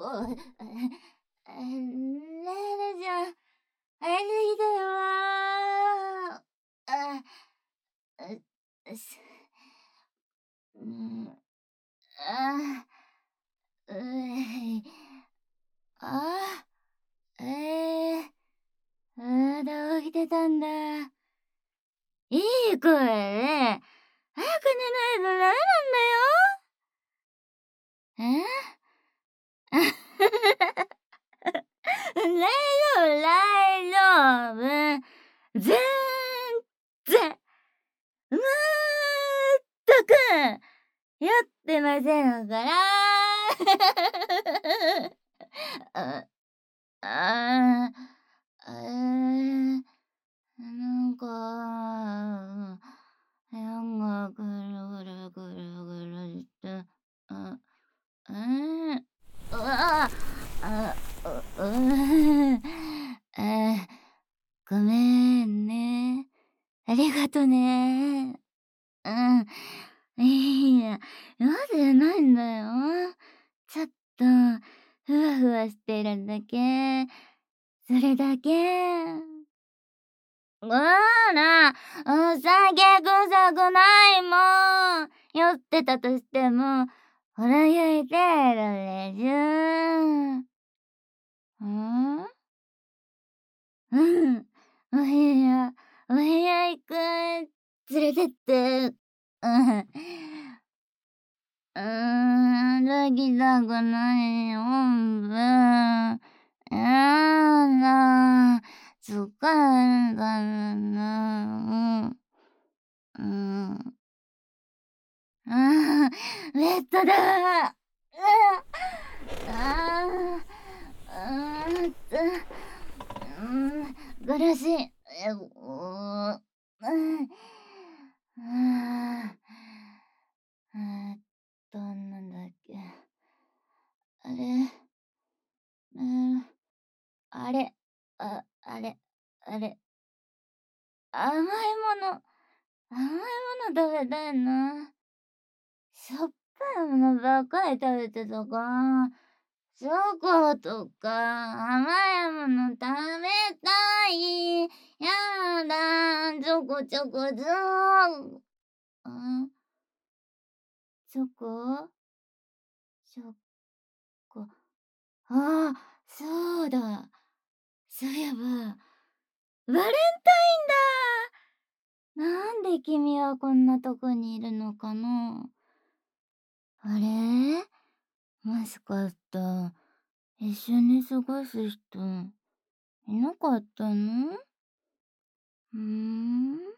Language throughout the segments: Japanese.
レちゃん、会えてきたよー。す、うん、うい、あ、まだ起きてたんだ。いい声ね。早く寝ないとダメなんだよ。大丈夫。全然、まったく、酔ってませんから。あ、あなんか、部屋がぐるぐるぐるぐるして、あ、えー、うわあ、ごめんね。ありがとね。うん。いや、まだないんだよ。ちょっと、ふわふわしてるだけ。それだけ。ほら、お酒臭くないもん。酔ってたとしても、ほら焼いてるでしょ。ん？うん。お部屋、お部屋行く。連れてって。うん。抱きたくないよ、おんぶ。やだ。疲れたな。うん。ベッドだ。ああ、苦しい。なんだっけ。あれ、うん、あれ、あれ、あれ、甘いもの、甘いもの食べたいな。しょっぱいものばっかり食べてたから、チョコとか甘いもの食べたい。やだ、チョコチョコチョあ、チョコチョコ。ああ、そうだ。そういえば、バレンタインだ。なんで君はこんなとこにいるのかな。あれ、もしかした一緒に過ごす人いなかったの？も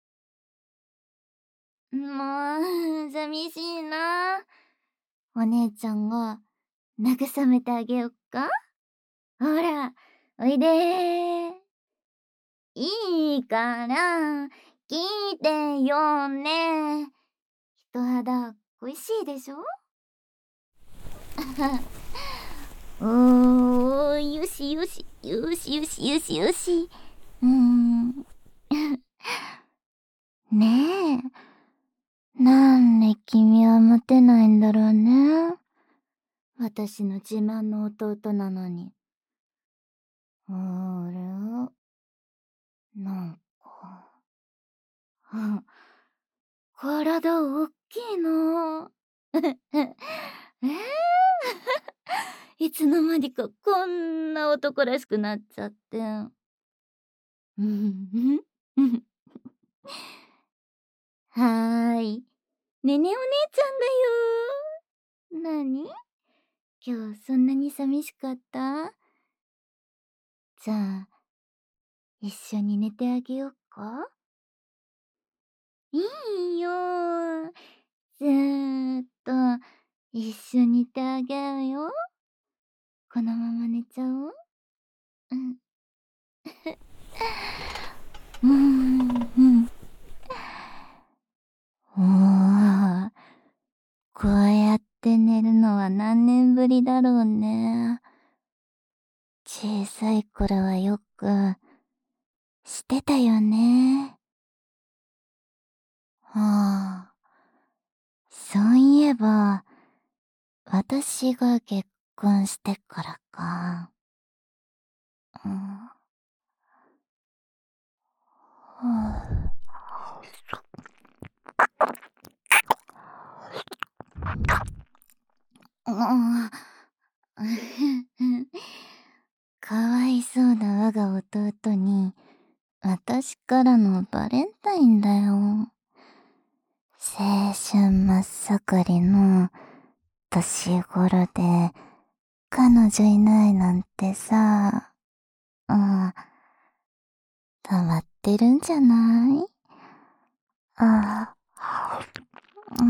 寂しいな。お姉ちゃんが慰めてあげよっか？ほら、おいで。いいから、聞いてよね。人肌恋しいでしょ？おー、よしよし、よしよしよしよし。ねえ、なんで君はモテないんだろうね。私の自慢の弟なのに。あれ、なんか、体おっきいな。えー、いつの間にかこんな男らしくなっちゃって。はーい。ねねお姉ちゃんだよ。なに？今日そんなに寂しかった？じゃあ、一緒に寝てあげよっか？いいよ。ずーっと一緒にいてあげるよ。このまま寝ちゃおう。うん。うん。おー、こうやって寝るのは何年ぶりだろうね。小さい頃はよくしてたよね。ああ、そういえば、私が結婚してからか。うん。うん。かわいそうな我が弟に、私からのバレンタインだよ。青春真っ盛りの年頃で、彼女いないなんてさ、うん、溜まってるんじゃない？ああ、うん、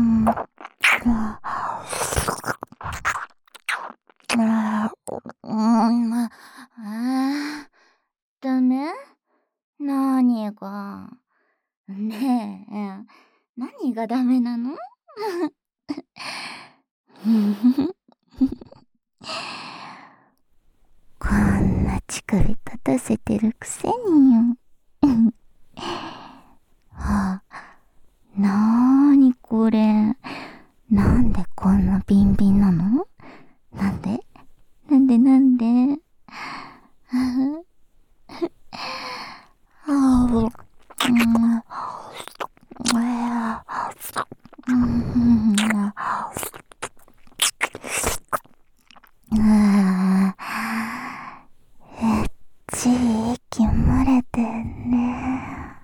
ダメ？何が？ねえ、何がダメなの？こんな乳首立たせてるくせによ。あ、なーにこれ。なんでこんなビンビンなの？なんでなんでああ、ち息漏れてんね。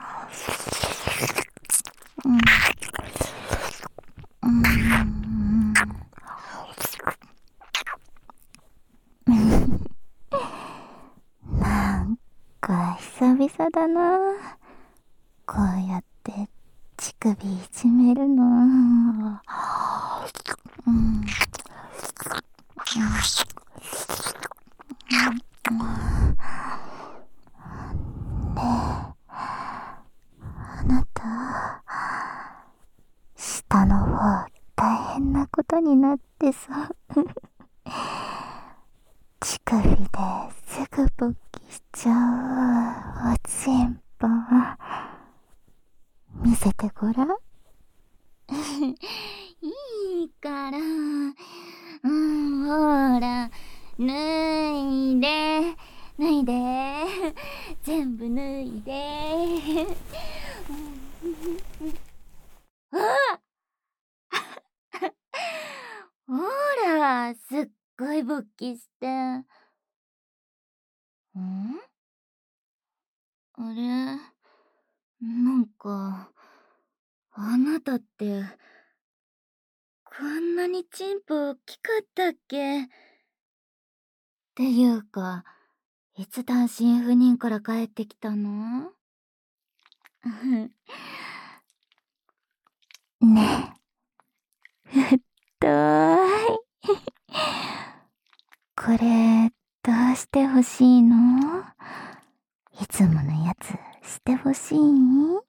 なんか久々だな。こうやって乳首いじめるの。うん。あなた、下の方大変なことになってさ。乳首ですぐ勃起しちゃうおちんぽ。見せてごらん。いいから。ほら、脱いで、脱いで、全部脱いで。あほら、すっごい勃起して。あれ、なんか、あなたって、こんなにチンポ大きかったっけ？っていうか、いつ単身赴任から帰ってきたの？ねえ、ふっとーい。これ、どうしてほしいの？いつものやつしてほしい？ほ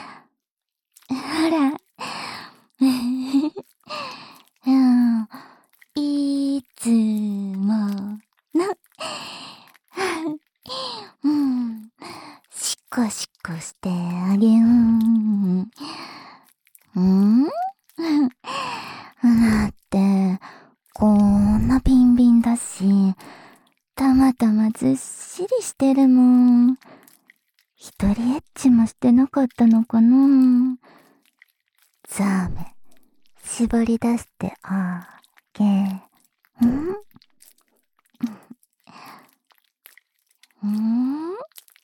ら。うん、いつもの。うん、しこしこしてあげん。うん？だって、こんなビンビンだし、たまたまずっしりしてるもん。一人エッチもしてなかったのかな？ザーメ、絞り出してあげん。ん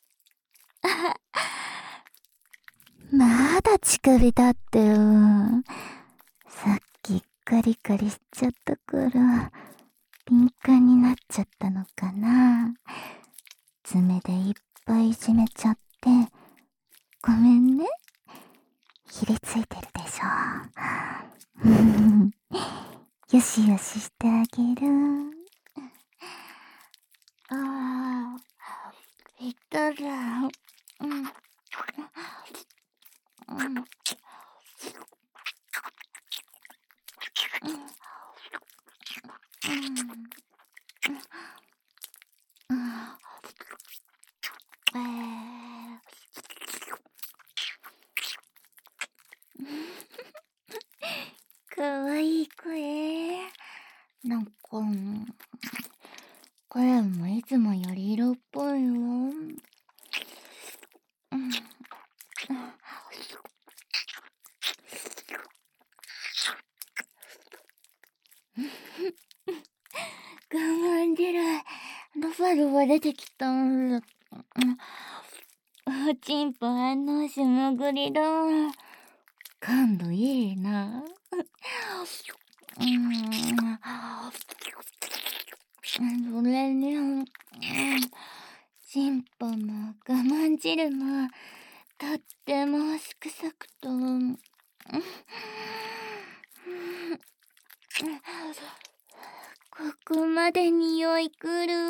まだ乳首だってよ。さっきカリカリしちゃったから、敏感になっちゃったのかな。爪でいっぱいいじめちゃって、ごめんね。ひりついてるでしょ。よしよししてあげる。ああ、いったら、うん、うん、うん、うん、かわいい声。なんか、 丸が出てきた。おちんぽ反応しまぐりだ。感度いいな。それに、ちんぽも我慢汁もとってもすくさくと、ここまで匂いくる。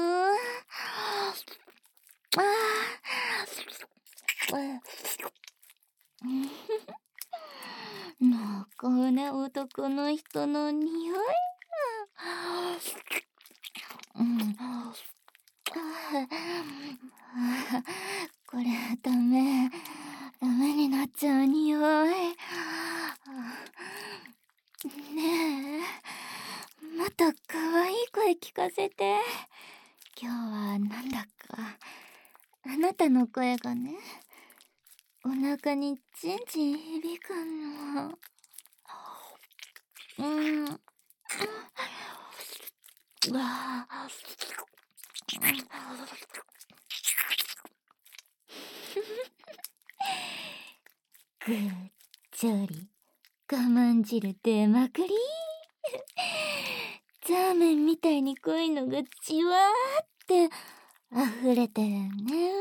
もうこんな男の人の匂い。これダメになっちゃう匂い。ねえ、もっと可愛い声聞かせて。今日はなんだかあなたの声がね、お腹にじんじん響くの。うわあ。ぐっちょり我慢汁出まくり。ザーメンみたいに濃いのがじわーって溢れてるね。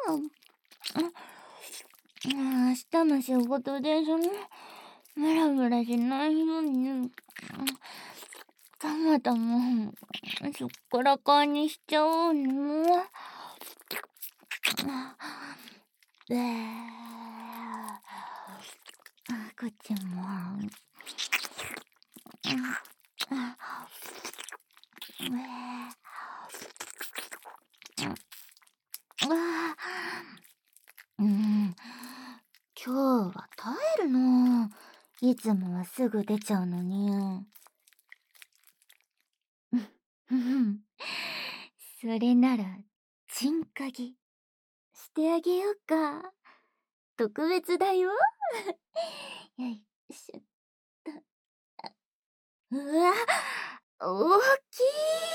明日も仕事でムラムラしないように、たまたまそっからかにしちゃおうね。こっちも。今日は耐えるの。いつもはすぐ出ちゃうのに。それなら、チンカギしてあげようか。特別だよ。よいしょっと。うわ、大きい。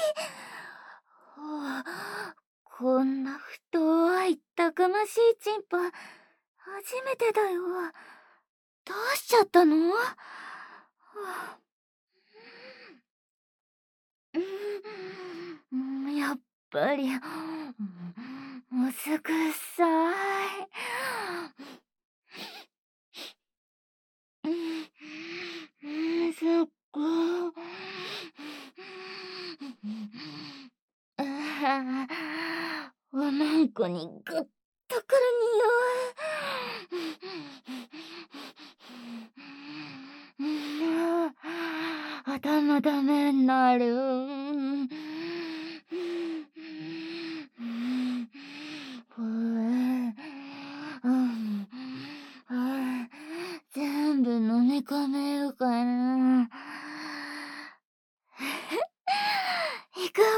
こんな太いたくましいチンポ、初めてだよ。どうしちゃったの？やっぱり、もうすぐさい。そっか。おまんこにぐっとくる匂い。頭ダメになる。全部飲み込めるかな。いくよ。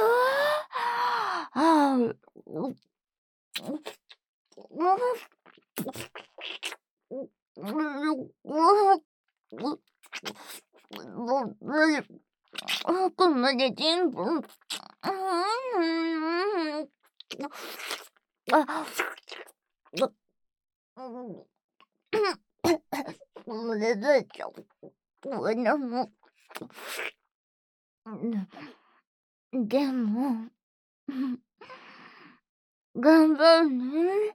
こんなで全部。れ出ちゃう。でも、頑張るね。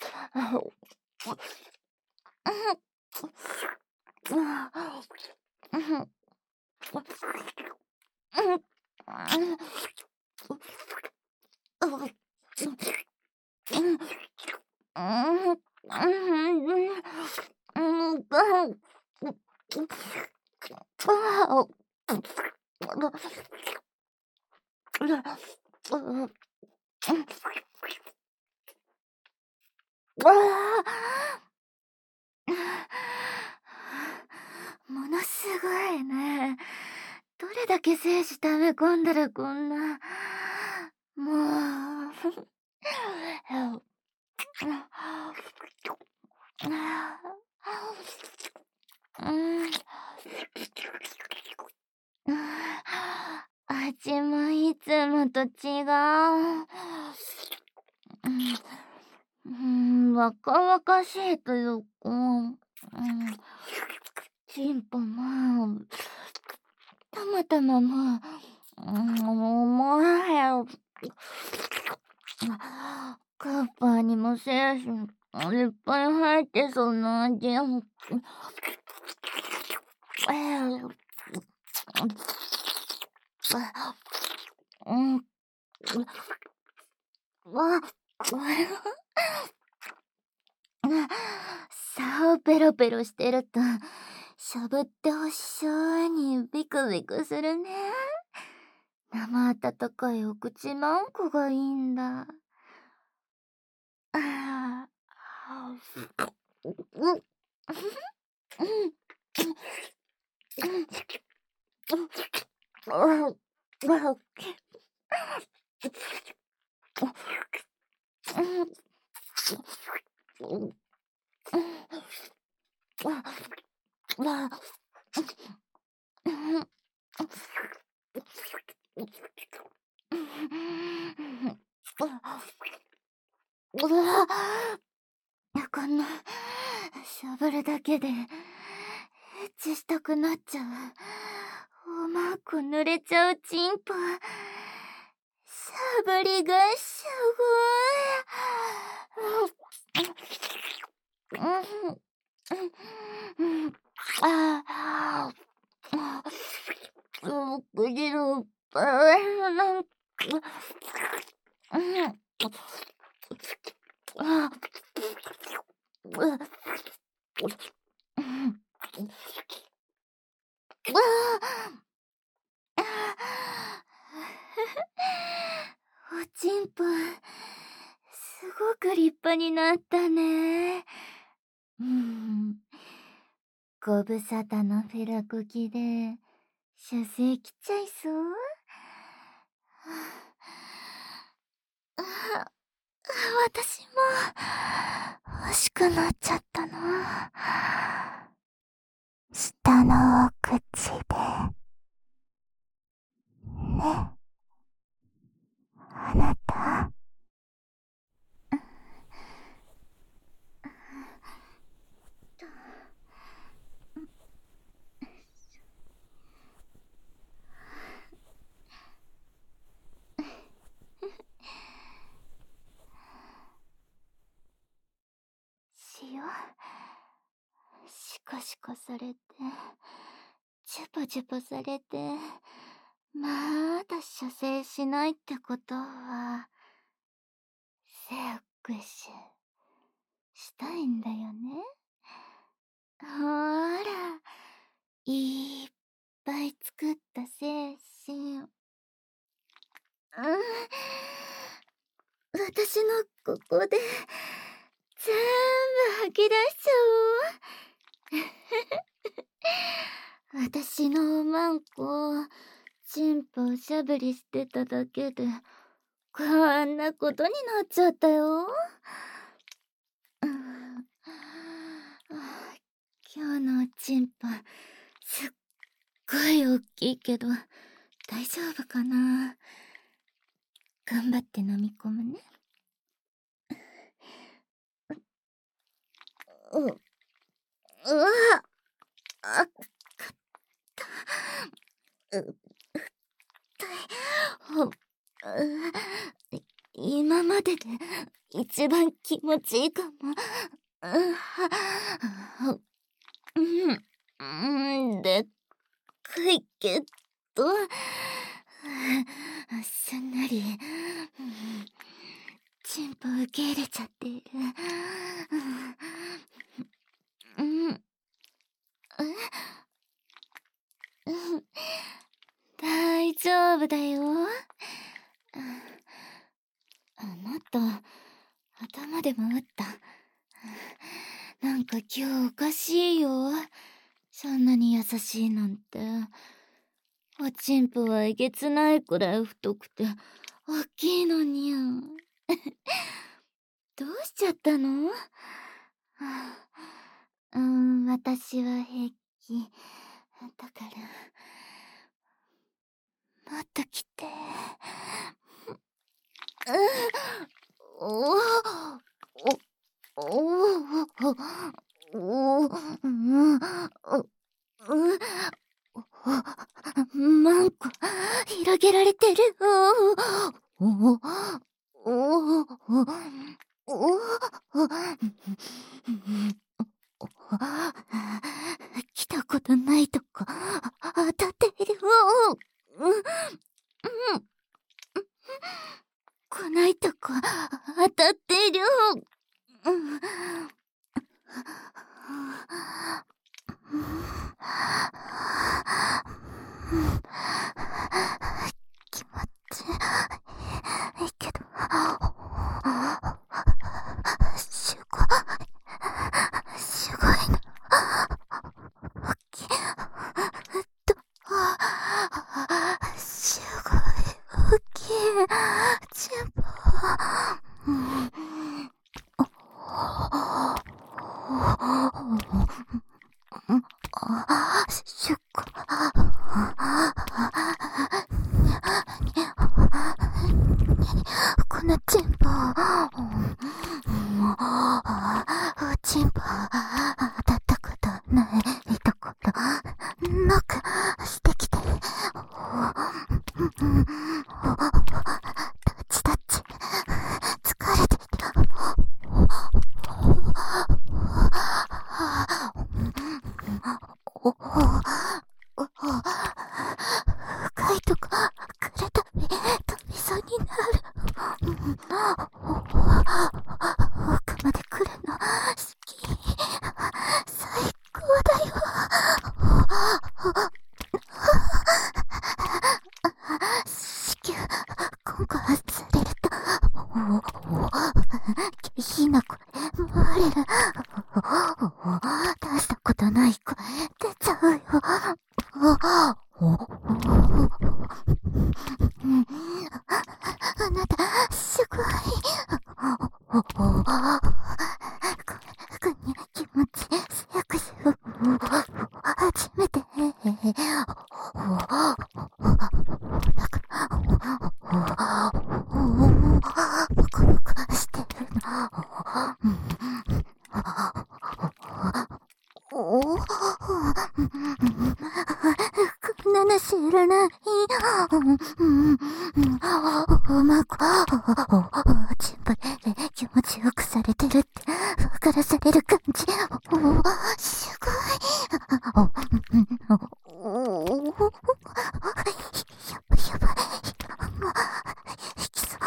ものすごいね。どれだけ精子溜め込んだらこんな。もう。味もいつもと違う。 しいというか、チンポも、たまたまも、もはや、カッパーにも精神、いっぱい入ってそうな味。うん、わ、さあ、ペロペロしてると、しゃぶってほしそうにビクビクするね。生温かいお口なんこがいいんだ。ああ、うん、こんな、しゃぶるだけで、エッチしたくなっちゃう。おまんこ濡れちゃうチンポ。しゃぶりがすごい。ああ、口のバラなんか、あおちんぽ、すごく立派になったね。ご無沙汰のフェラコキで、射精来ちゃいそう。私も、欲しくなっちゃったな。下のお口で、ね、あなた。塩シコシコされて、チュポチュポされて、まだ射精しないってことは、セックスしたいんだよね。ほーら、いっぱい作った精神。私のここで、全部吐き出しちゃおう。私のおまんこ、チンポおしゃぶりしてただけで、こんなことになっちゃったよ。今日のおちんぽ、すっごい大きいけど、大丈夫かな。頑張って飲み込むね。うわ、あ、う、ほ、今までで一番気持ちいいかも。でっかいけど、すんなり、チンポ受け入れちゃっている。大丈夫だよ。もっと頭でも打った。なんか今日おかしいよ。そんなに優しいなんて。おちんぽはえげつないくらい太くて大きいのに。どうしちゃったの？私は平気。だから、もっと来て。おお、 おお、おお、うん、マンコ、広げられてる。おお、おお、おお、来たことないとこ、当たっている。来ないとこ、当たっている。気持ちいいけど、すごいな。大きい。すごい大きい。全部。すっごい。このチンポ、チンポだったことないところ、ノックしてきて、タッチ、疲れている。深いとこくれたび飛びそうになる。奥まで来るの好き。最高だよ。子宮今後されると下品な声漏れる。出したことない声出ちゃうよ。あなたすごい。こんに気持ち強くしよう。初めてボコボコしてるの。こんなの知らない。うまくチンポで気持ちよくされてるって分からされる感じ。すごい。やばい。いきそう。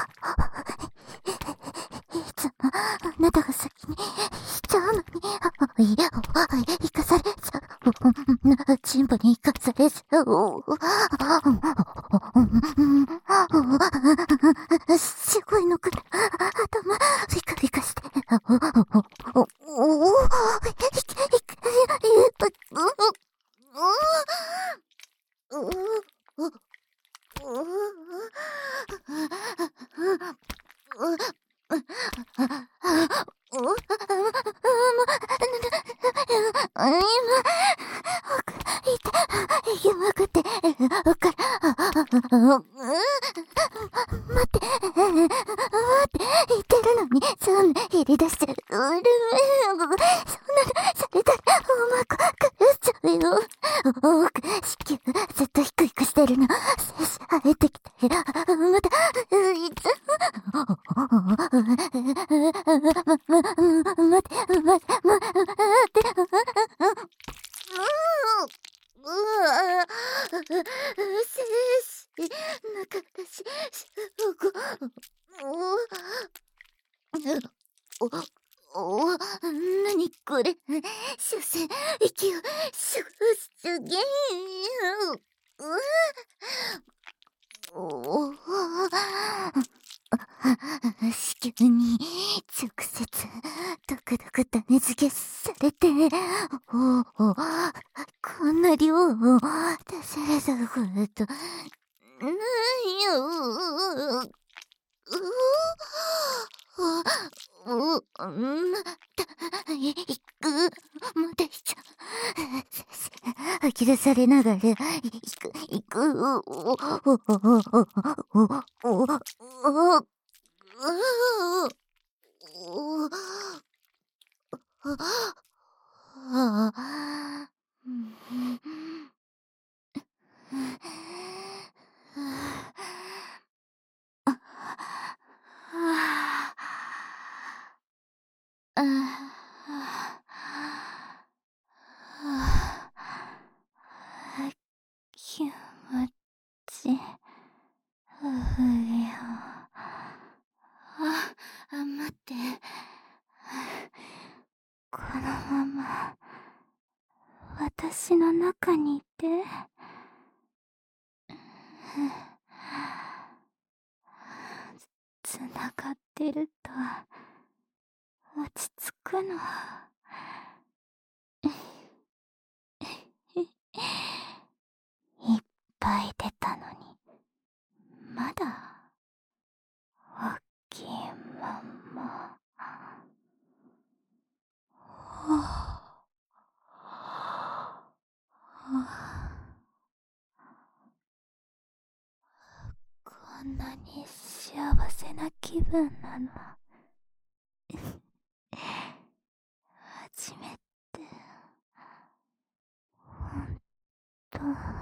いつもあなたが先にしちゃうのに、生かされちゃう。チンポに生かされちゃう。すごいのくる。頭、ピカピカして。今、分かってるから、待って、言ってるのに、そんな入り出してる。そんなのされたら、うまく狂っちゃうよ。子宮、ずっとヒクヒクしてるの。精子生えてきて、また、いつ、待って、精子、なかったし、なにこれ、出世、息を、すげー。子宮に直接ドクドク種付けされて、こんな量を出されたことないよ。またしちゃう。吐き出されながら、行く。 私の中にいて、つながってると落ち着くの。いっぱい出たのに、まだ大きいまんま。こんなに幸せな気分なの初めて。ほんと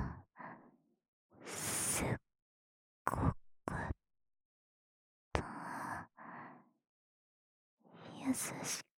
すっごく優し